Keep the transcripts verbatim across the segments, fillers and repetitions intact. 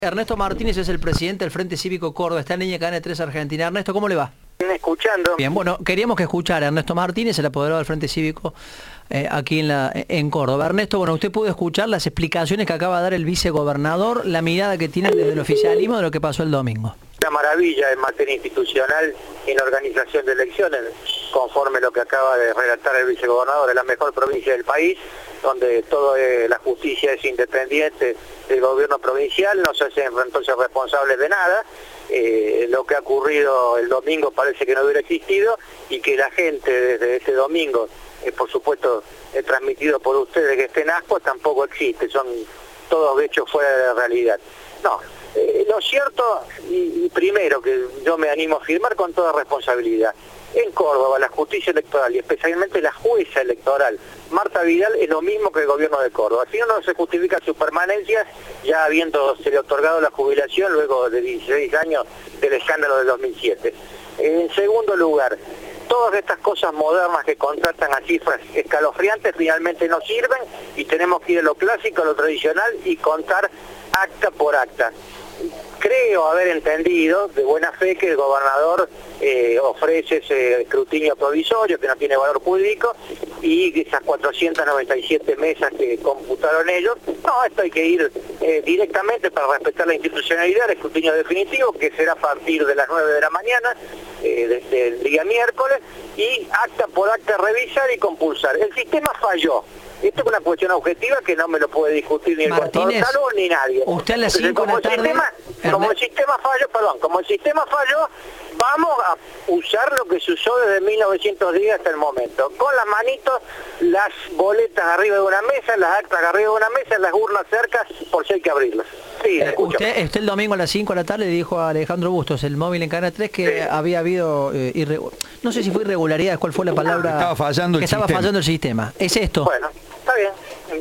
Ernesto Martínez es el presidente del Frente Cívico Córdoba, está en línea Cadena tres Argentina. Ernesto, ¿cómo le va? Escuchando. Bien, bueno, queríamos que escuchara a Ernesto Martínez, el apoderado del Frente Cívico eh, aquí en, la, en Córdoba. Ernesto, bueno, usted pudo escuchar las explicaciones que acaba de dar el vicegobernador, la mirada que tiene desde el oficialismo de lo que pasó el domingo. Una maravilla en materia institucional y en organización de elecciones, conforme lo que acaba de relatar el vicegobernador, es la mejor provincia del país, donde toda eh, la justicia es independiente del gobierno provincial, no se hacen entonces responsables de nada. Eh, lo que ha ocurrido el domingo parece que no hubiera existido y que la gente desde ese domingo, eh, por supuesto eh, transmitido por ustedes que esté en ascuas, tampoco existe, son todos hechos fuera de la realidad. No, eh, lo cierto, y, y primero que yo me animo a afirmar con toda responsabilidad, en Córdoba la justicia electoral y especialmente la jueza electoral, Marta Vidal, es lo mismo que el gobierno de Córdoba. Si no se justifica su permanencia, ya habiéndose le otorgado la jubilación luego de dieciséis años del escándalo del dos mil siete. En segundo lugar, todas estas cosas modernas que contratan a cifras escalofriantes finalmente no sirven y tenemos que ir a lo clásico, a lo tradicional y contar acta por acta. Creo haber entendido de buena fe que el gobernador eh, ofrece ese escrutinio provisorio que no tiene valor jurídico y esas cuatrocientas noventa y siete mesas que computaron ellos. No, esto hay que ir eh, directamente para respetar la institucionalidad, el escrutinio definitivo, que será a partir de las nueve de la mañana, eh, desde el día miércoles, y acta por acta revisar y compulsar. El sistema falló. Esto es una cuestión objetiva que no me lo puede discutir ni el Consejo de Salud ni nadie. Usted a las cinco de la tarde... Sistema, como el sistema falló, perdón, como el sistema falló, vamos a usar lo que se usó desde mil novecientos diez hasta el momento. Con las manitos, las boletas arriba de una mesa, las actas arriba de una mesa, las urnas cerca, por si hay que abrirlas. Sí, eh, usted, usted el domingo a las cinco de la tarde le dijo a Alejandro Bustos, el móvil en Cadena tres, que sí. había habido, eh, irre... no sé si fue irregularidad, cuál fue la palabra, estaba fallando que el estaba sistema. fallando el sistema. ¿Es esto? Bueno, está bien.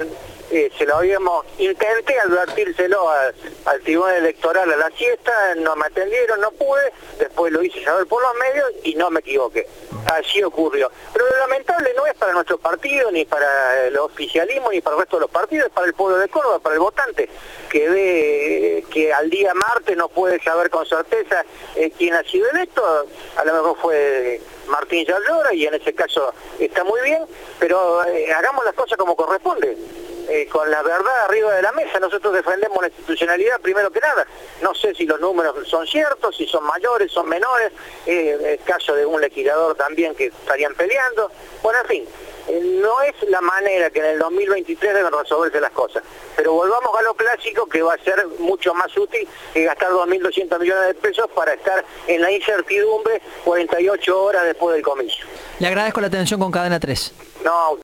Eh, se lo habíamos, intenté advertírselo al, al Tribunal Electoral a la siesta, no me atendieron, no pude, después lo hice saber por los medios y no me equivoqué. Así ocurrió. Pero lo lamentable no es para nuestro partido, ni para el oficialismo, ni para el resto de los partidos, es para el pueblo de Córdoba, para el votante, que ve que al día martes no puede saber con certeza eh, quién ha sido electo. A lo mejor fue Martín Yallora y en ese caso está muy bien, pero eh, hagamos las cosas como corresponde. Eh, con la verdad arriba de la mesa. Nosotros defendemos la institucionalidad primero que nada. No sé si los números son ciertos, si son mayores, son menores, eh, el caso de un legislador también que estarían peleando. Bueno, en fin, eh, no es la manera que en el dos mil veintitrés deben resolverse las cosas. Pero volvamos a lo clásico, que va a ser mucho más útil que gastar dos mil doscientos millones de pesos para estar en la incertidumbre cuarenta y ocho horas después del comicio. Le agradezco la atención con Cadena tres. No.